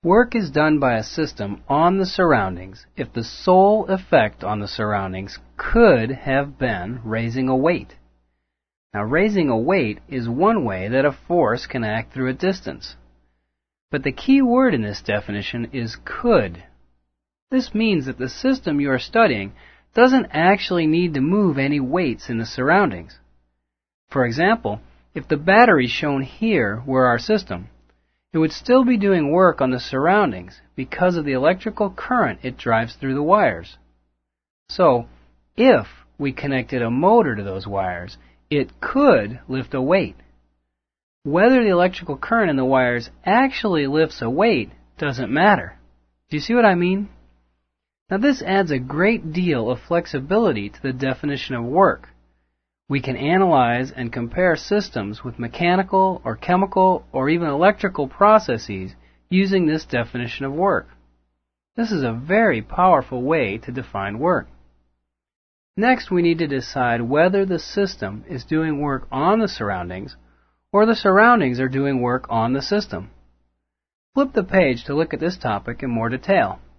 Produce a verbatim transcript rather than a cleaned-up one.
Work is done by a system on the surroundings if the sole effect on the surroundings could have been raising a weight. Now, raising a weight is one way that a force can act through a distance. But the key word in this definition is could. This means that the system you are studying doesn't actually need to move any weights in the surroundings. For example, if the battery shown here were our system, it would still be doing work on the surroundings because of the electrical current it drives through the wires. So, if we connected a motor to those wires, it could lift a weight. Whether the electrical current in the wires actually lifts a weight doesn't matter. Do you see what I mean? Now, this adds a great deal of flexibility to the definition of work. We can analyze and compare systems with mechanical or chemical or even electrical processes using this definition of work. This is a very powerful way to define work. Next, we need to decide whether the system is doing work on the surroundings or the surroundings are doing work on the system. Flip the page to look at this topic in more detail.